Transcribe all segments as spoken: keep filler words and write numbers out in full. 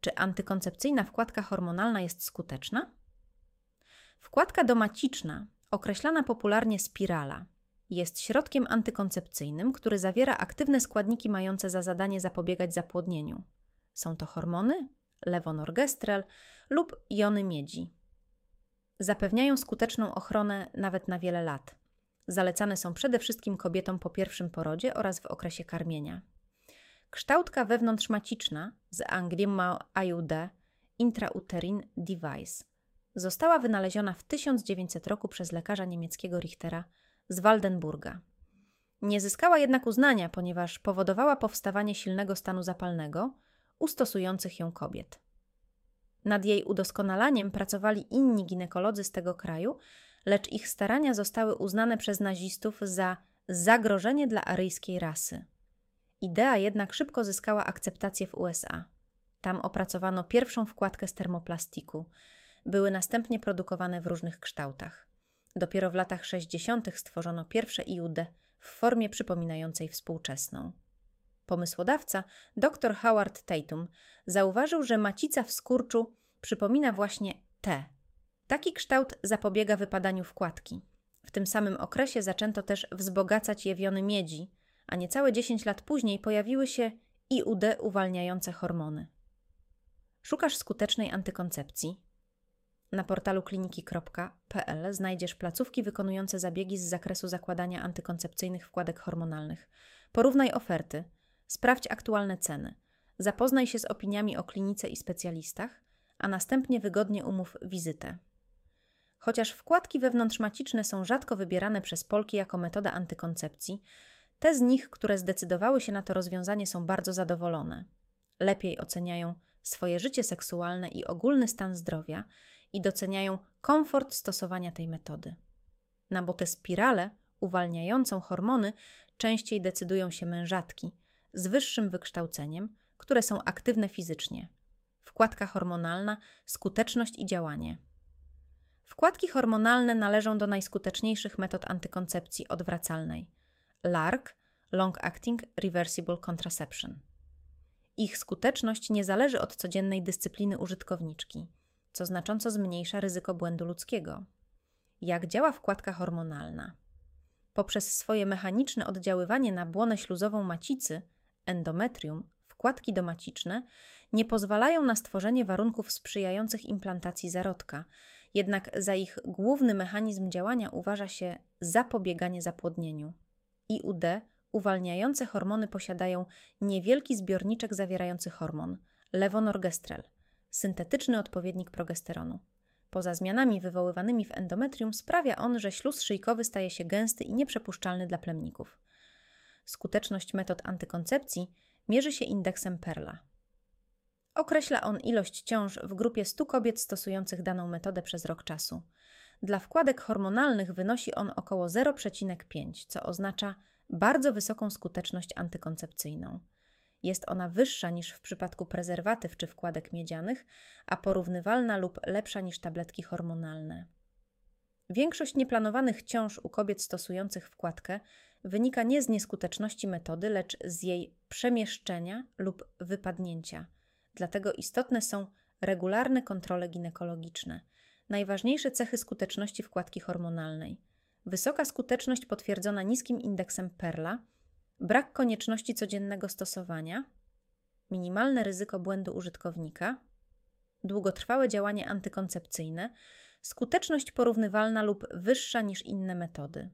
Czy antykoncepcyjna wkładka hormonalna jest skuteczna? Wkładka domaciczna, określana popularnie spirala, jest środkiem antykoncepcyjnym, który zawiera aktywne składniki mające za zadanie zapobiegać zapłodnieniu. Są to hormony, levonorgestrel lub jony miedzi. Zapewniają skuteczną ochronę nawet na wiele lat. Zalecane są przede wszystkim kobietom po pierwszym porodzie oraz w okresie karmienia. Kształtka wewnątrzmaciczna, z anglii I U D, Intrauterine Device, została wynaleziona w tysiąc dziewięćsetnym roku przez lekarza niemieckiego Richtera z Waldenburga. Nie zyskała jednak uznania, ponieważ powodowała powstawanie silnego stanu zapalnego u stosujących ją kobiet. Nad jej udoskonalaniem pracowali inni ginekolodzy z tego kraju, lecz ich starania zostały uznane przez nazistów za zagrożenie dla aryjskiej rasy. Idea jednak szybko zyskała akceptację w U S A. Tam opracowano pierwszą wkładkę z termoplastiku. Były następnie produkowane w różnych kształtach. Dopiero w latach sześćdziesiątych stworzono pierwsze I U D w formie przypominającej współczesną. Pomysłodawca, dr Howard Tatum, zauważył, że macica w skurczu przypomina właśnie T. Taki kształt zapobiega wypadaniu wkładki. W tym samym okresie zaczęto też wzbogacać je w jony miedzi, a niecałe dziesięć lat później pojawiły się I U D uwalniające hormony. Szukasz skutecznej antykoncepcji? Na portalu kliniki kropka p l znajdziesz placówki wykonujące zabiegi z zakresu zakładania antykoncepcyjnych wkładek hormonalnych. Porównaj oferty, sprawdź aktualne ceny, zapoznaj się z opiniami o klinice i specjalistach, a następnie wygodnie umów wizytę. Chociaż wkładki wewnątrzmaciczne są rzadko wybierane przez Polki jako metoda antykoncepcji, te z nich, które zdecydowały się na to rozwiązanie, są bardzo zadowolone. Lepiej oceniają swoje życie seksualne i ogólny stan zdrowia i doceniają komfort stosowania tej metody. Na botę spiralę uwalniającą hormony częściej decydują się mężatki z wyższym wykształceniem, które są aktywne fizycznie. Wkładka hormonalna, skuteczność i działanie. Wkładki hormonalne należą do najskuteczniejszych metod antykoncepcji odwracalnej. L A R C – Long Acting Reversible Contraception. Ich skuteczność nie zależy od codziennej dyscypliny użytkowniczki, co znacząco zmniejsza ryzyko błędu ludzkiego. Jak działa wkładka hormonalna? Poprzez swoje mechaniczne oddziaływanie na błonę śluzową macicy, endometrium, wkładki domaciczne nie pozwalają na stworzenie warunków sprzyjających implantacji zarodka, jednak za ich główny mechanizm działania uważa się zapobieganie zapłodnieniu. I U D uwalniające hormony posiadają niewielki zbiorniczek zawierający hormon levonorgestrel, syntetyczny odpowiednik progesteronu. Poza zmianami wywoływanymi w endometrium sprawia on, że śluz szyjkowy staje się gęsty i nieprzepuszczalny dla plemników. Skuteczność metod antykoncepcji mierzy się indeksem Perla. Określa on ilość ciąż w grupie stu kobiet stosujących daną metodę przez rok czasu. Dla wkładek hormonalnych wynosi on około zero przecinek pięć, co oznacza bardzo wysoką skuteczność antykoncepcyjną. Jest ona wyższa niż w przypadku prezerwatyw czy wkładek miedzianych, a porównywalna lub lepsza niż tabletki hormonalne. Większość nieplanowanych ciąż u kobiet stosujących wkładkę wynika nie z nieskuteczności metody, lecz z jej przemieszczenia lub wypadnięcia. Dlatego istotne są regularne kontrole ginekologiczne. Najważniejsze cechy skuteczności wkładki hormonalnej: wysoka skuteczność potwierdzona niskim indeksem Perla, brak konieczności codziennego stosowania, minimalne ryzyko błędu użytkownika, długotrwałe działanie antykoncepcyjne, skuteczność porównywalna lub wyższa niż inne metody.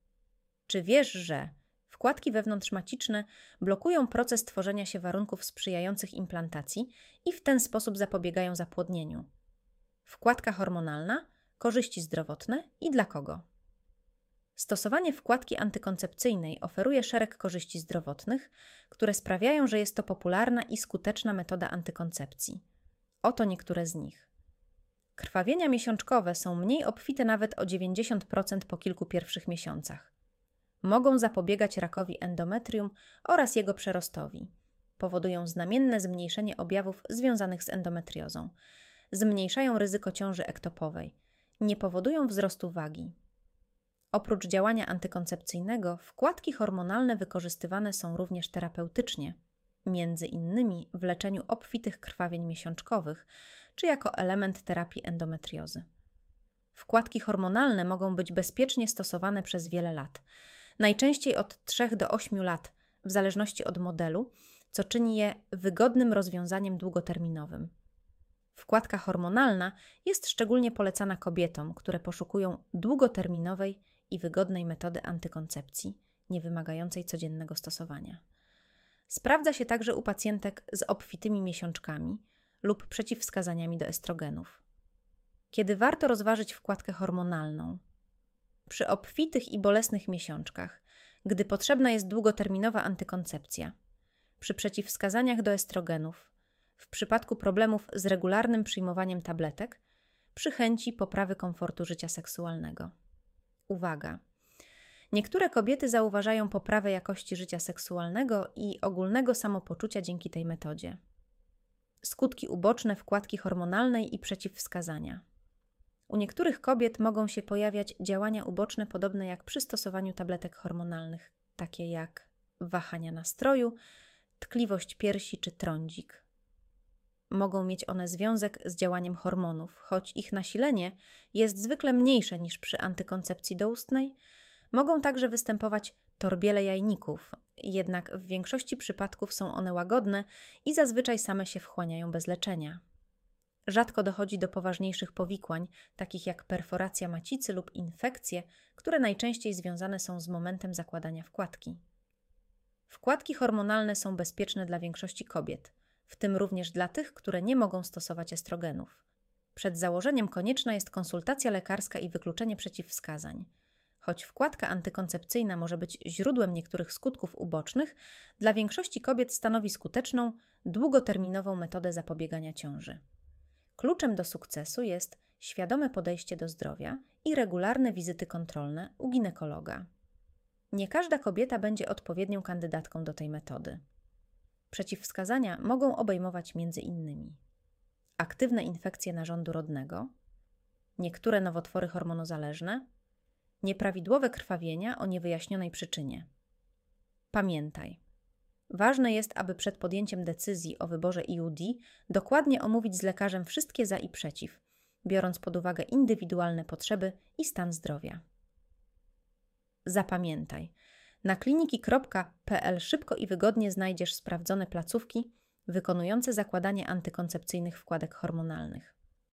Czy wiesz, że wkładki wewnątrzmaciczne blokują proces tworzenia się warunków sprzyjających implantacji i w ten sposób zapobiegają zapłodnieniu? Wkładka hormonalna, korzyści zdrowotne i dla kogo? Stosowanie wkładki antykoncepcyjnej oferuje szereg korzyści zdrowotnych, które sprawiają, że jest to popularna i skuteczna metoda antykoncepcji. Oto niektóre z nich. Krwawienia miesiączkowe są mniej obfite nawet o dziewięćdziesiąt procent po kilku pierwszych miesiącach. Mogą zapobiegać rakowi endometrium oraz jego przerostowi. Powodują znamienne zmniejszenie objawów związanych z endometriozą. Zmniejszają ryzyko ciąży ektopowej. Nie powodują wzrostu wagi. Oprócz działania antykoncepcyjnego, wkładki hormonalne wykorzystywane są również terapeutycznie. między innymi w leczeniu obfitych krwawień miesiączkowych czy jako element terapii endometriozy. Wkładki hormonalne mogą być bezpiecznie stosowane przez wiele lat, najczęściej od trzech do ośmiu lat, w zależności od modelu, co czyni je wygodnym rozwiązaniem długoterminowym. Wkładka hormonalna jest szczególnie polecana kobietom, które poszukują długoterminowej i wygodnej metody antykoncepcji, nie wymagającej codziennego stosowania. Sprawdza się także u pacjentek z obfitymi miesiączkami lub przeciwwskazaniami do estrogenów. Kiedy warto rozważyć wkładkę hormonalną? Przy obfitych i bolesnych miesiączkach, gdy potrzebna jest długoterminowa antykoncepcja, przy przeciwwskazaniach do estrogenów, w przypadku problemów z regularnym przyjmowaniem tabletek, przy chęci poprawy komfortu życia seksualnego. Uwaga! Niektóre kobiety zauważają poprawę jakości życia seksualnego i ogólnego samopoczucia dzięki tej metodzie. Skutki uboczne wkładki hormonalnej i przeciwwskazania. U niektórych kobiet mogą się pojawiać działania uboczne podobne jak przy stosowaniu tabletek hormonalnych, takie jak wahania nastroju, tkliwość piersi czy trądzik. Mogą mieć one związek z działaniem hormonów, choć ich nasilenie jest zwykle mniejsze niż przy antykoncepcji doustnej. Mogą także występować torbiele jajników, jednak w większości przypadków są one łagodne i zazwyczaj same się wchłaniają bez leczenia. Rzadko dochodzi do poważniejszych powikłań, takich jak perforacja macicy lub infekcje, które najczęściej związane są z momentem zakładania wkładki. Wkładki hormonalne są bezpieczne dla większości kobiet, w tym również dla tych, które nie mogą stosować estrogenów. Przed założeniem konieczna jest konsultacja lekarska i wykluczenie przeciwwskazań. Choć wkładka antykoncepcyjna może być źródłem niektórych skutków ubocznych, dla większości kobiet stanowi skuteczną, długoterminową metodę zapobiegania ciąży. Kluczem do sukcesu jest świadome podejście do zdrowia i regularne wizyty kontrolne u ginekologa. Nie każda kobieta będzie odpowiednią kandydatką do tej metody. Przeciwwskazania mogą obejmować między innymi aktywne infekcje narządu rodnego, niektóre nowotwory hormonozależne, nieprawidłowe krwawienia o niewyjaśnionej przyczynie. Pamiętaj, ważne jest, aby przed podjęciem decyzji o wyborze I U D dokładnie omówić z lekarzem wszystkie za i przeciw, biorąc pod uwagę indywidualne potrzeby i stan zdrowia. Zapamiętaj, na kliniki kropka p l szybko i wygodnie znajdziesz sprawdzone placówki wykonujące zakładanie antykoncepcyjnych wkładek hormonalnych.